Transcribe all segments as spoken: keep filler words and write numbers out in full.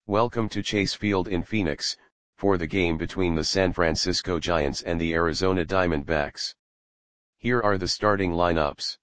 Welcome to Chase Field in Phoenix, for the game between the San Francisco Giants and the Arizona Diamondbacks. Here are the starting lineups.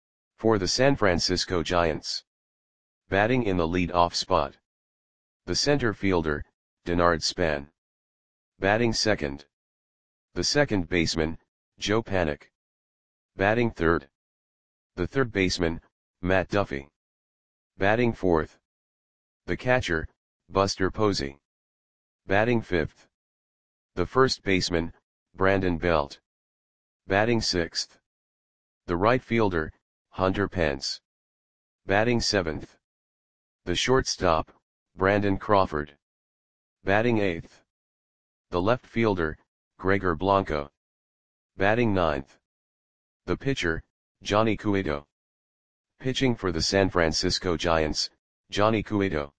For the San Francisco Giants. Batting in the lead-off spot. The center fielder, Denard Span. Batting second. The second baseman, Joe Panik. Batting third. The third baseman, Matt Duffy. Batting fourth. The catcher, Buster Posey. Batting fifth. The first baseman, Brandon Belt. Batting sixth. The right fielder, Hunter Pence. Batting seventh. The shortstop, Brandon Crawford. Batting eighth. The left fielder, Gregor Blanco. Batting ninth. The pitcher, Johnny Cueto. Pitching for the San Francisco Giants, Johnny Cueto.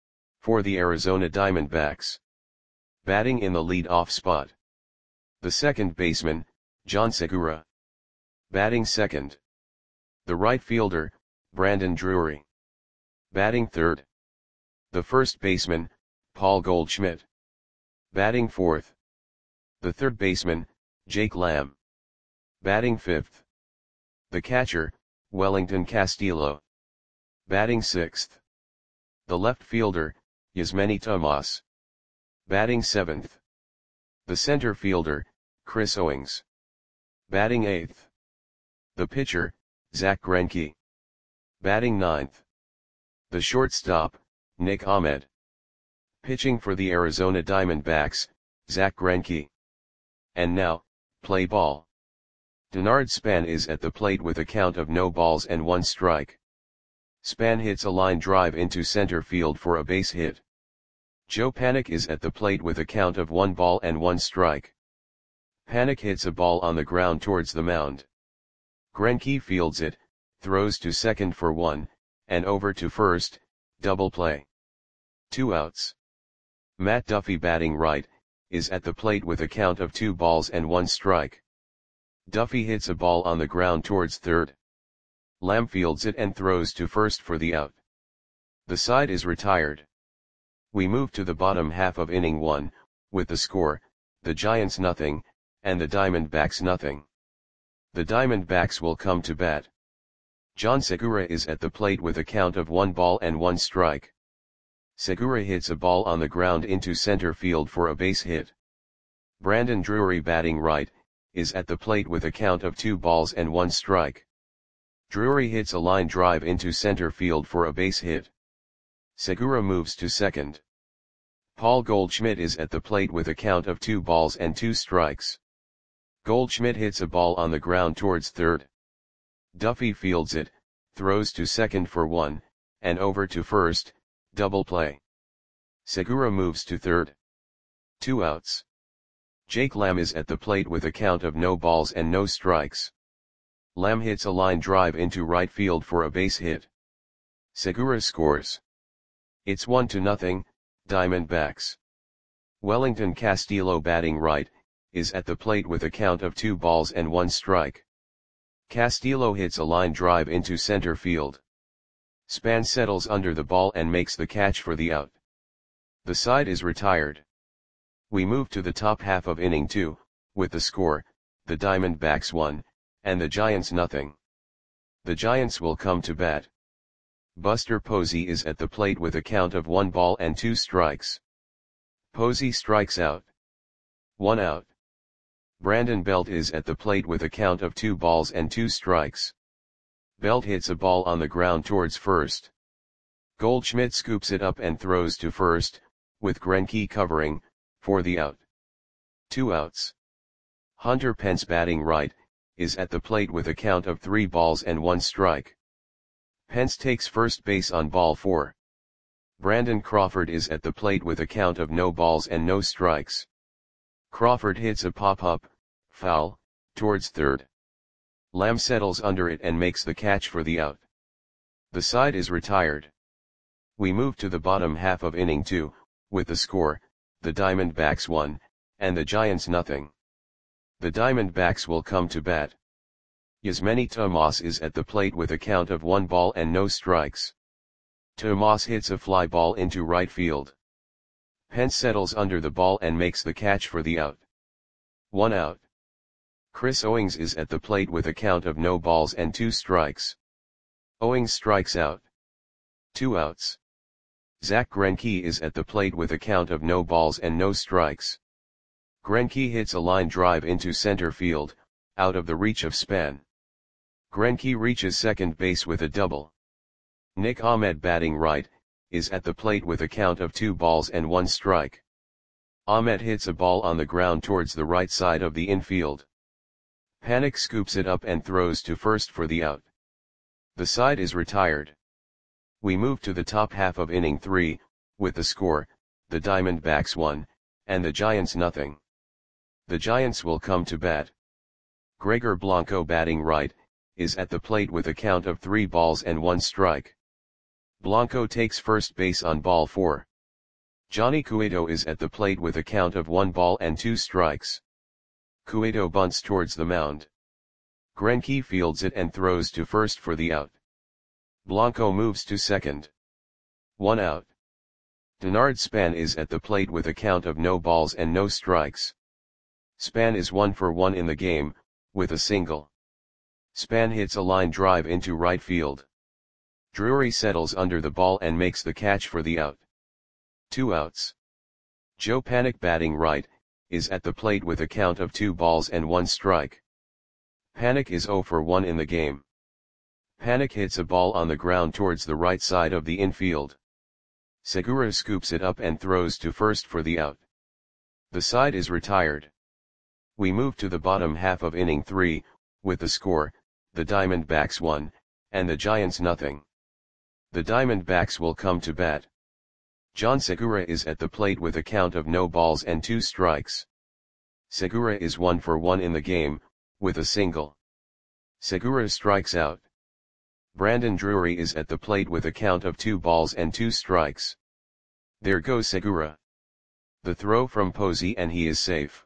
For the Arizona Diamondbacks. Batting in the lead-off spot. The second baseman, John Segura. Batting second. The right fielder, Brandon Drury. Batting third. The first baseman, Paul Goldschmidt. Batting fourth. The third baseman, Jake Lamb. Batting fifth. The catcher, Wellington Castillo. Batting sixth. The left fielder, Yasmany Tomas. Batting seventh. The center fielder, Chris Owings. Batting eighth. The pitcher, Zach Greinke. Batting ninth. The shortstop, Nick Ahmed. Pitching for the Arizona Diamondbacks, Zach Greinke. And now, play ball. Denard Span is at the plate with a count of no balls and one strike. Span hits a line drive into center field for a base hit. Joe Panik is at the plate with a count of one ball and one strike. Panik hits a ball on the ground towards the mound. Greinke fields it, throws to second for one, and over to first, double play. Two outs. Matt Duffy batting right, is at the plate with a count of two balls and one strike. Duffy hits a ball on the ground towards third. Lamb fields it and throws to first for the out. The side is retired. We move to the bottom half of inning one, with the score, the Giants nothing, and the Diamondbacks nothing. The Diamondbacks will come to bat. John Segura is at the plate with a count of one ball and one strike. Segura hits a ball on the ground into center field for a base hit. Brandon Drury batting right, is at the plate with a count of two balls and one strike. Drury hits a line drive into center field for a base hit. Segura moves to second. Paul Goldschmidt is at the plate with a count of two balls and two strikes. Goldschmidt hits a ball on the ground towards third. Duffy fields it, throws to second for one, and over to first, double play. Segura moves to third. Two outs. Jake Lamb is at the plate with a count of no balls and no strikes. Lamb hits a line drive into right field for a base hit. Segura scores. It's one to nothing, Diamondbacks. Wellington Castillo batting right, is at the plate with a count of two balls and one strike. Castillo hits a line drive into center field. Span settles under the ball and makes the catch for the out. The side is retired. We move to the top half of inning two, with the score, the Diamondbacks one, and the Giants nothing. The Giants will come to bat. Buster Posey is at the plate with a count of one ball and two strikes. Posey strikes out. One out. Brandon Belt is at the plate with a count of two balls and two strikes. Belt hits a ball on the ground towards first. Goldschmidt scoops it up and throws to first, with Greinke covering, for the out. Two outs. Hunter Pence batting right, is at the plate with a count of three balls and one strike. Pence takes first base on ball four. Brandon Crawford is at the plate with a count of no balls and no strikes. Crawford hits a pop-up, foul, towards third. Lamb settles under it and makes the catch for the out. The side is retired. We move to the bottom half of inning two, with the score, the Diamondbacks one, and the Giants nothing. The Diamondbacks will come to bat. Yasmany Tomas is at the plate with a count of one ball and no strikes. Tomas hits a fly ball into right field. Pence settles under the ball and makes the catch for the out. One out. Chris Owings is at the plate with a count of no balls and two strikes. Owings strikes out. Two outs. Zach Greinke is at the plate with a count of no balls and no strikes. Greinke hits a line drive into center field, out of the reach of Span. Greinke reaches second base with a double. Nick Ahmed, batting right, is at the plate with a count of two balls and one strike. Ahmed hits a ball on the ground towards the right side of the infield. Panik scoops it up and throws to first for the out. The side is retired. We move to the top half of inning three, with the score, the Diamondbacks one, and the Giants nothing. The Giants will come to bat. Gregor Blanco, batting right, is at the plate with a count of three balls and one strike. Blanco takes first base on ball four. Johnny Cueto is at the plate with a count of one ball and two strikes. Cueto bunts towards the mound. Greinke fields it and throws to first for the out. Blanco moves to second. One out. Denard Span is at the plate with a count of no balls and no strikes. Span is one for one in the game, with a single. Span hits a line drive into right field. Drury settles under the ball and makes the catch for the out. Two outs. Joe Panik, batting right, is at the plate with a count of two balls and one strike. Panik is zero for one in the game. Panik hits a ball on the ground towards the right side of the infield. Segura scoops it up and throws to first for the out. The side is retired. We move to the bottom half of inning three, with the score, the Diamondbacks one, and the Giants nothing. The Diamondbacks will come to bat. John Segura is at the plate with a count of no balls and two strikes. Segura is one for one in the game, with a single. Segura strikes out. Brandon Drury is at the plate with a count of two balls and two strikes. There goes Segura. The throw from Posey and he is safe.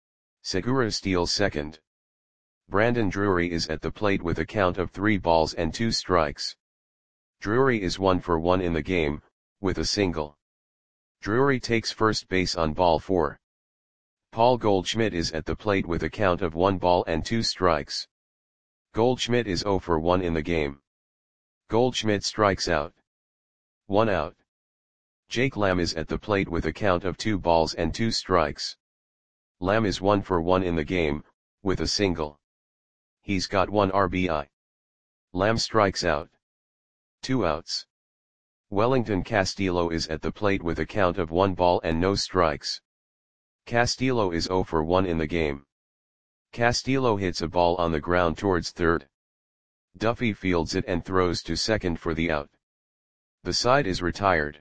Segura steals second. Brandon Drury is at the plate with a count of three balls and two strikes. Drury is one for one in the game, with a single. Drury takes first base on ball four. Paul Goldschmidt is at the plate with a count of one ball and two strikes. Goldschmidt is zero for one in the game. Goldschmidt strikes out. One out. Jake Lamb is at the plate with a count of two balls and two strikes. Lamb is one for one in the game, with a single. He's got one R B I. Lamb strikes out. Two outs. Wellington Castillo is at the plate with a count of one ball and no strikes. Castillo is zero for one in the game. Castillo hits a ball on the ground towards third. Duffy fields it and throws to second for the out. The side is retired.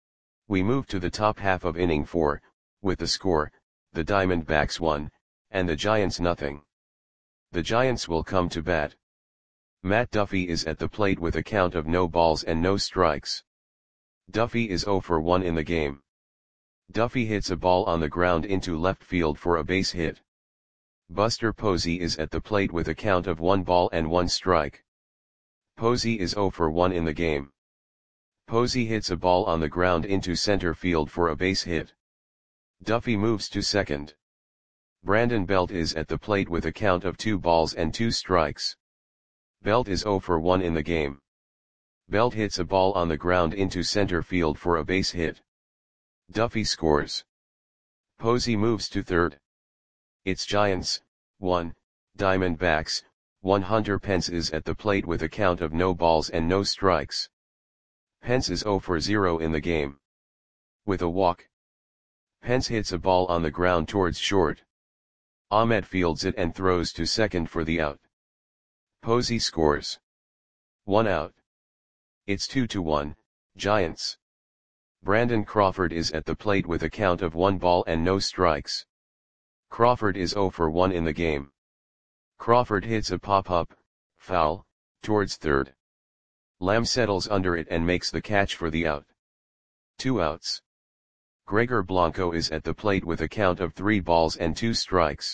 We move to the top half of inning four, with the score, the Diamondbacks one, and the Giants nothing. The Giants will come to bat. Matt Duffy is at the plate with a count of no balls and no strikes. Duffy is zero for one in the game. Duffy hits a ball on the ground into left field for a base hit. Buster Posey is at the plate with a count of one ball and one strike. Posey is zero for one in the game. Posey hits a ball on the ground into center field for a base hit. Duffy moves to second. Brandon Belt is at the plate with a count of two balls and two strikes. Belt is zero for one in the game. Belt hits a ball on the ground into center field for a base hit. Duffy scores. Posey moves to third. It's Giants, one, Diamondbacks, one. Hunter Pence is at the plate with a count of no balls and no strikes. Pence is zero for zero in the game. With a walk. Pence hits a ball on the ground towards short. Ahmed fields it and throws to second for the out. Posey scores. One out. It's two to one, Giants. Brandon Crawford is at the plate with a count of one ball and no strikes. Crawford is zero for one in the game. Crawford hits a pop-up, foul, towards third. Lamb settles under it and makes the catch for the out. Two outs. Gregor Blanco is at the plate with a count of three balls and two strikes.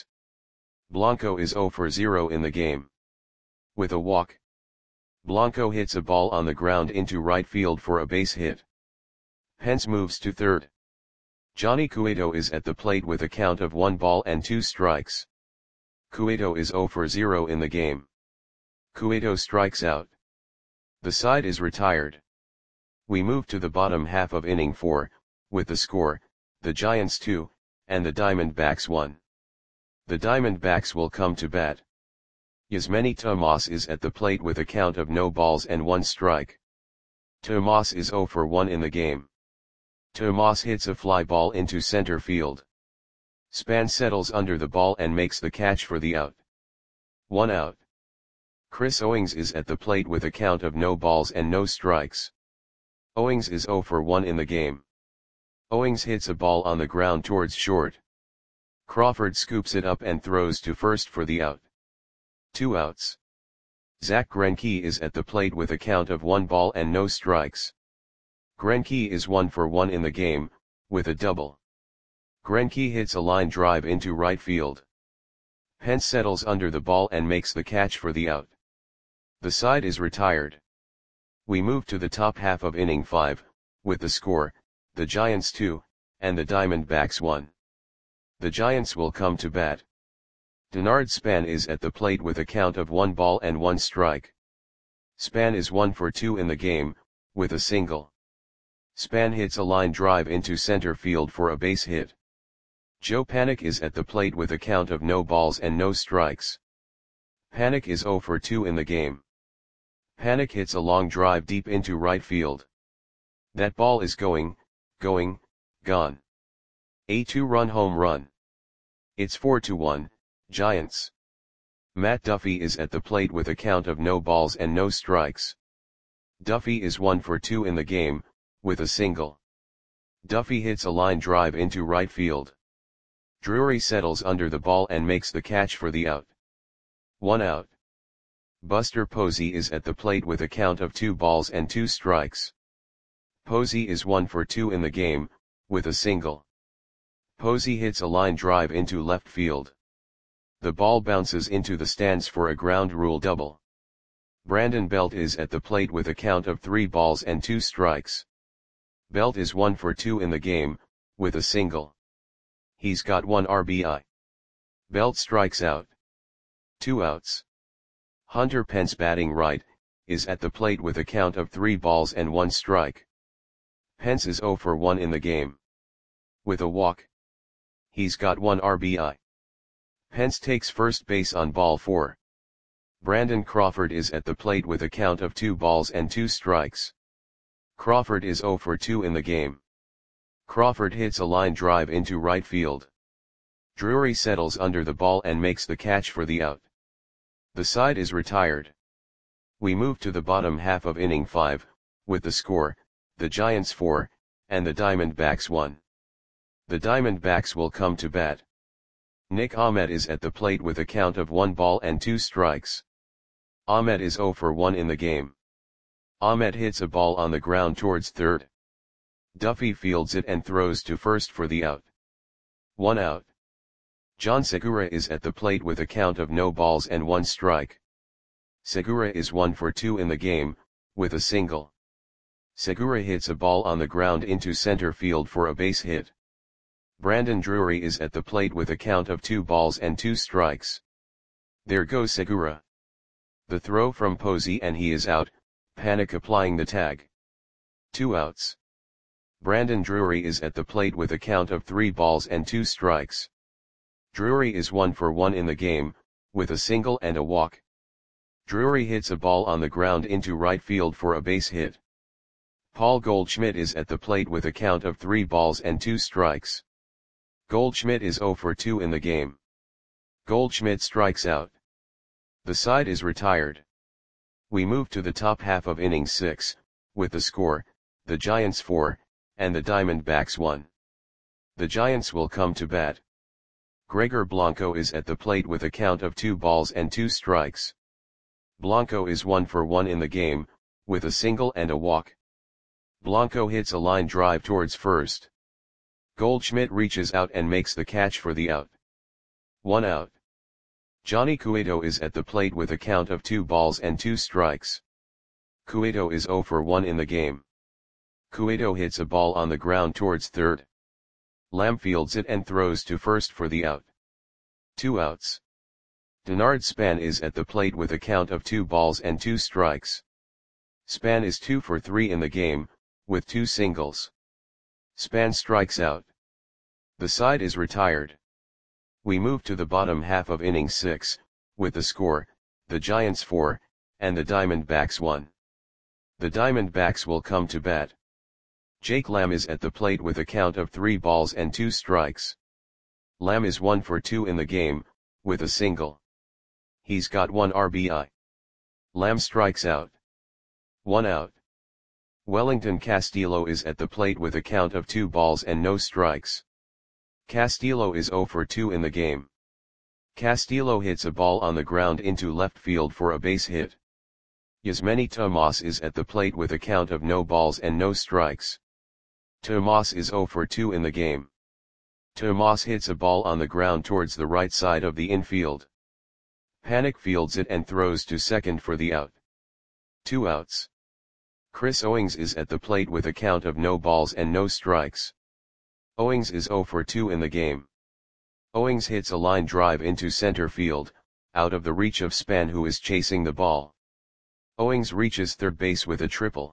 Blanco is zero for zero in the game. With a walk. Blanco hits a ball on the ground into right field for a base hit. Pence moves to third. Johnny Cueto is at the plate with a count of one ball and two strikes. Cueto is zero for zero in the game. Cueto strikes out. The side is retired. We move to the bottom half of inning four, with the score, the Giants two, and the Diamondbacks one. The Diamondbacks will come to bat. Yasmany Tomas is at the plate with a count of no balls and one strike. Tomas is zero for one in the game. Tomas hits a fly ball into center field. Span settles under the ball and makes the catch for the out. One out. Chris Owings is at the plate with a count of no balls and no strikes. Owings is zero for one in the game. Owings hits a ball on the ground towards short. Crawford scoops it up and throws to first for the out. Two outs. Zach Greinke is at the plate with a count of one ball and no strikes. Greinke is one for one in the game, with a double. Greinke hits a line drive into right field. Pence settles under the ball and makes the catch for the out. The side is retired. We move to the top half of inning five, with the score, the Giants two, and the Diamondbacks one. The Giants will come to bat. Denard Span is at the plate with a count of one ball and one strike. Span is one for two in the game, with a single. Span hits a line drive into center field for a base hit. Joe Panik is at the plate with a count of no balls and no strikes. Panik is zero for two in the game. Panik hits a long drive deep into right field. That ball is going, going, gone. A two-run home run. It's four to one, Giants. Matt Duffy is at the plate with a count of no balls and no strikes. Duffy is one for two in the game, with a single. Duffy hits a line drive into right field. Drury settles under the ball and makes the catch for the out. One out. Buster Posey is at the plate with a count of two balls and two strikes. Posey is one for two in the game, with a single. Posey hits a line drive into left field. The ball bounces into the stands for a ground rule double. Brandon Belt is at the plate with a count of three balls and two strikes. Belt is one for two in the game, with a single. He's got one R B I. Belt strikes out. Two outs. Hunter Pence, batting right, is at the plate with a count of three balls and one strike. Pence is zero for one in the game. With a walk. He's got one R B I. Pence takes first base on ball four. Brandon Crawford is at the plate with a count of two balls and two strikes. Crawford is zero for two in the game. Crawford hits a line drive into right field. Drury settles under the ball and makes the catch for the out. The side is retired. We move to the bottom half of inning five, with the score, the Giants four, and the Diamondbacks one. The Diamondbacks will come to bat. Nick Ahmed is at the plate with a count of one ball and two strikes. Ahmed is zero for one in the game. Ahmed hits a ball on the ground towards third. Duffy fields it and throws to first for the out. One out. John Segura is at the plate with a count of no balls and one strike. Segura is one for two in the game, with a single. Segura hits a ball on the ground into center field for a base hit. Brandon Drury is at the plate with a count of two balls and two strikes. There goes Segura. The throw from Posey and he is out, Panik applying the tag. Two outs. Brandon Drury is at the plate with a count of three balls and two strikes. Drury is one for one in the game, with a single and a walk. Drury hits a ball on the ground into right field for a base hit. Paul Goldschmidt is at the plate with a count of three balls and two strikes. Goldschmidt is zero for two in the game. Goldschmidt strikes out. The side is retired. We move to the top half of inning six, with the score, the Giants four, and the Diamondbacks one. The Giants will come to bat. Gregor Blanco is at the plate with a count of two balls and two strikes. Blanco is one for one in the game, with a single and a walk. Blanco hits a line drive towards first. Goldschmidt reaches out and makes the catch for the out. One out. Johnny Cueto is at the plate with a count of two balls and two strikes. Cueto is zero for one in the game. Cueto hits a ball on the ground towards third. Lamb fields it and throws to first for the out. Two outs. Denard Span is at the plate with a count of two balls and two strikes. Span is two for three in the game, with two singles. Span strikes out. The side is retired. We move to the bottom half of inning six, with the score, the Giants four, and the Diamondbacks one. The Diamondbacks will come to bat. Jake Lamb is at the plate with a count of three balls and two strikes. Lamb is one for two in the game, with a single. He's got one R B I. Lamb strikes out. One out. Wellington Castillo is at the plate with a count of two balls and no strikes. Castillo is zero for two in the game. Castillo hits a ball on the ground into left field for a base hit. Yasmany Tomas is at the plate with a count of no balls and no strikes. Tomas is zero for two in the game. Tomas hits a ball on the ground towards the right side of the infield. Panik fields it and throws to second for the out. Two outs. Chris Owings is at the plate with a count of no balls and no strikes. Owings is zero for two in the game. Owings hits a line drive into center field, out of the reach of Span, who is chasing the ball. Owings reaches third base with a triple.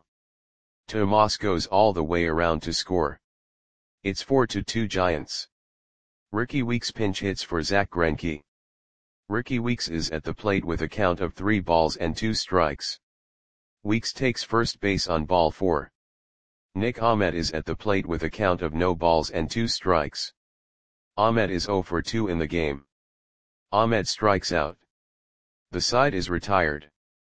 Tomas goes all the way around to score. It's four to two Giants. Ricky Weeks pinch hits for Zach Greinke. Ricky Weeks is at the plate with a count of three balls and two strikes. Weeks takes first base on ball four. Nick Ahmed is at the plate with a count of no balls and two strikes. Ahmed is zero for two in the game. Ahmed strikes out. The side is retired.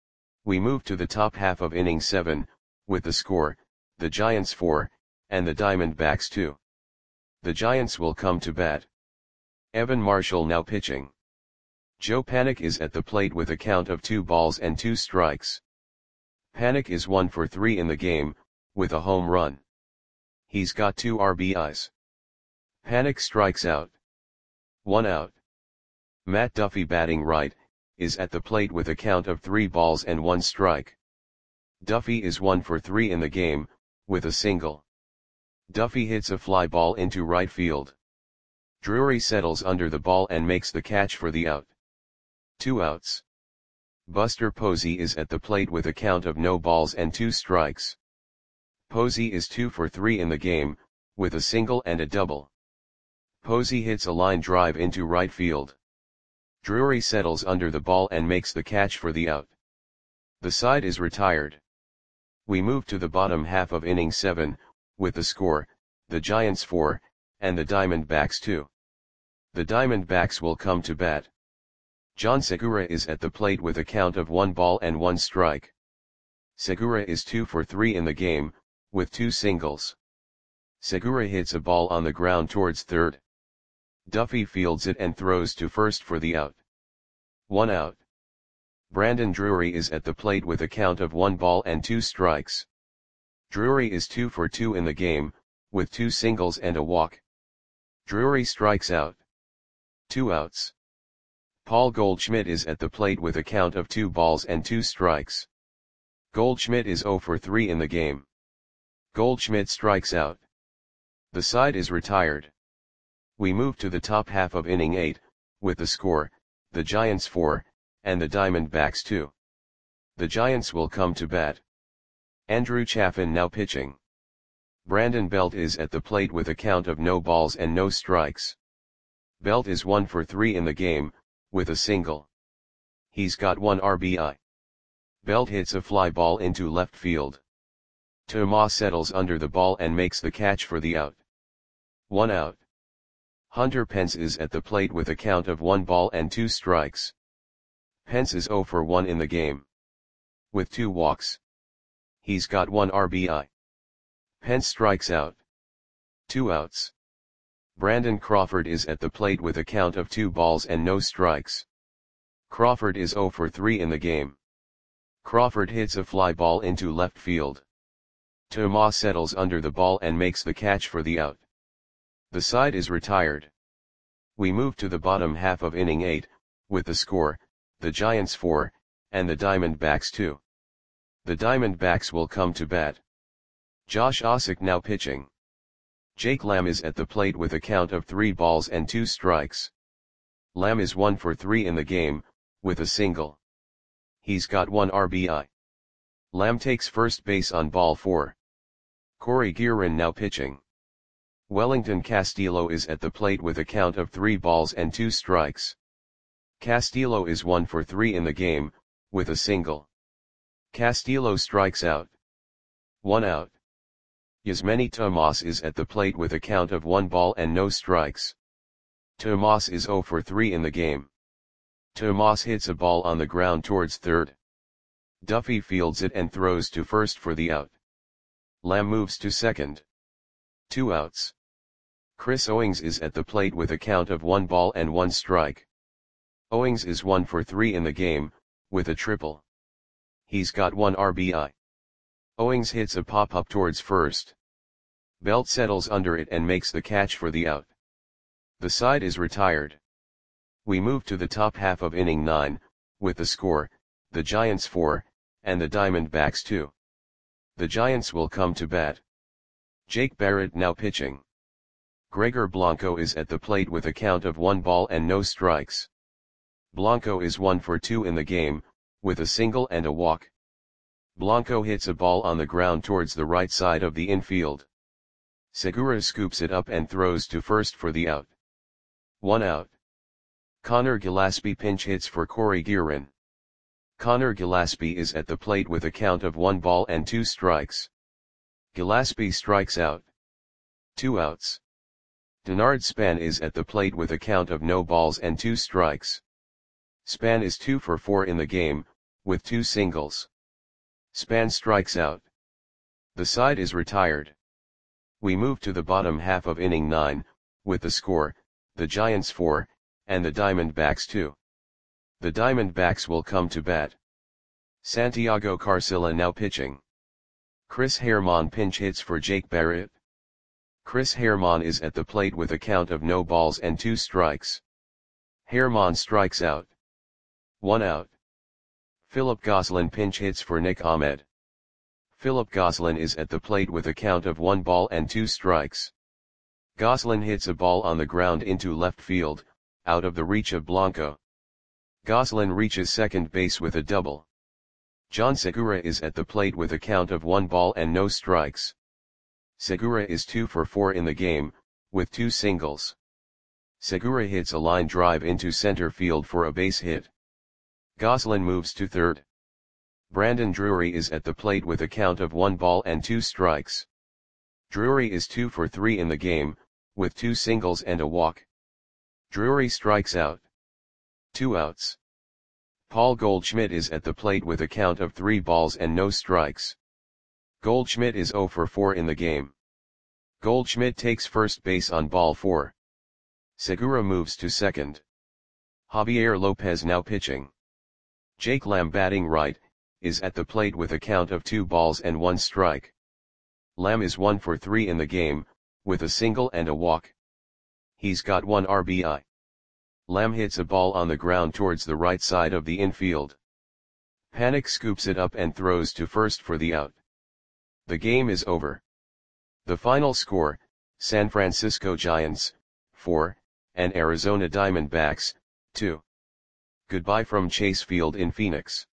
We move to the top half of inning seven, with the score, the Giants four, and the Diamondbacks two. The Giants will come to bat. Evan Marshall now pitching. Joe Panik is at the plate with a count of two balls and two strikes. Panik is one for three in the game, with a home run. He's got two R B Is. Panik strikes out. One out. Matt Duffy, batting right, is at the plate with a count of three balls and one strike. Duffy is one for three in the game, with a single. Duffy hits a fly ball into right field. Drury settles under the ball and makes the catch for the out. Two outs. Buster Posey is at the plate with a count of no balls and two strikes. Posey is two for three in the game, with a single and a double. Posey hits a line drive into right field. Drury settles under the ball and makes the catch for the out. The side is retired. We move to the bottom half of inning seven, with the score, the Giants four, and the Diamondbacks two. The Diamondbacks will come to bat. John Segura is at the plate with a count of one ball and one strike. Segura is two for three in the game, with two singles. Segura hits a ball on the ground towards third. Duffy fields it and throws to first for the out. One out. Brandon Drury is at the plate with a count of one ball and two strikes. Drury is two for two in the game, with two singles and a walk. Drury strikes out. Two outs. Paul Goldschmidt is at the plate with a count of two balls and two strikes. Goldschmidt is zero for three in the game. Goldschmidt strikes out. The side is retired. We move to the top half of inning eight, with the score, the Giants four, and the Diamondbacks two. The Giants will come to bat. Andrew Chafin now pitching. Brandon Belt is at the plate with a count of no balls and no strikes. Belt is one for three in the game, with a single. He's got one R B I. Belt hits a fly ball into left field. Tomas settles under the ball and makes the catch for the out. One out. Hunter Pence is at the plate with a count of one ball and two strikes. Pence is zero for one in the game, with two walks. He's got one R B I. Pence strikes out. Two outs. Brandon Crawford is at the plate with a count of two balls and no strikes. Crawford is zero for three in the game. Crawford hits a fly ball into left field. Tomas settles under the ball and makes the catch for the out. The side is retired. We move to the bottom half of inning eight, with the score, the Giants four, and the Diamondbacks two. The Diamondbacks will come to bat. Josh Ossock now pitching. Jake Lamb is at the plate with a count of three balls and two strikes. Lamb is one for three in the game, with a single. He's got one R B I. Lamb takes first base on ball four. Corey Guerin now pitching. Wellington Castillo is at the plate with a count of three balls and two strikes. Castillo is one for three in the game, with a single. Castillo strikes out. One out. Yasmany Tomas is at the plate with a count of one ball and no strikes. Tomas is zero for three in the game. Tomas hits a ball on the ground towards third. Duffy fields it and throws to first for the out. Lamb moves to second. Two outs. Chris Owings is at the plate with a count of one ball and one strike. Owings is one for three in the game, with a triple. He's got one R B I. Owings hits a pop-up towards first. Belt settles under it and makes the catch for the out. The side is retired. We move to the top half of inning nine, with the score, the Giants four, and the Diamondbacks two. The Giants will come to bat. Jake Barrett now pitching. Gregor Blanco is at the plate with a count of one ball and no strikes. Blanco is one for two in the game, with a single and a walk. Blanco hits a ball on the ground towards the right side of the infield. Segura scoops it up and throws to first for the out. One out. Connor Gillaspie pinch hits for Corey Guerin. Connor Gillaspie is at the plate with a count of one ball and two strikes. Gillaspie strikes out. Two outs. Denard Span is at the plate with a count of no balls and two strikes. Span is two for four in the game, with two singles. Span strikes out. The side is retired. We move to the bottom half of inning nine, with the score, the Giants four, and the Diamondbacks two. The Diamondbacks will come to bat. Santiago Carcilla now pitching. Chris Herrmann pinch hits for Jake Barrett. Chris Herrmann is at the plate with a count of no balls and two strikes. Herrmann strikes out. One out. Philip Gosselin pinch hits for Nick Ahmed. Philip Gosselin is at the plate with a count of one ball and two strikes. Gosselin hits a ball on the ground into left field, out of the reach of Blanco. Gosselin reaches second base with a double. John Segura is at the plate with a count of one ball and no strikes. Segura is two for four in the game, with two singles. Segura hits a line drive into center field for a base hit. Gosselin moves to third. Brandon Drury is at the plate with a count of one ball and two strikes. Drury is two for three in the game, with two singles and a walk. Drury strikes out. Two outs. Paul Goldschmidt is at the plate with a count of three balls and no strikes. Goldschmidt is zero for four in the game. Goldschmidt takes first base on ball four. Segura moves to second. Javier Lopez now pitching. Jake Lamb batting right, is at the plate with a count of two balls and one strike. Lamb is one for three in the game, with a single and a walk. He's got one R B I. Lamb hits a ball on the ground towards the right side of the infield. Panik scoops it up and throws to first for the out. The game is over. The final score, San Francisco Giants, four, and Arizona Diamondbacks, two. Goodbye from Chase Field in Phoenix.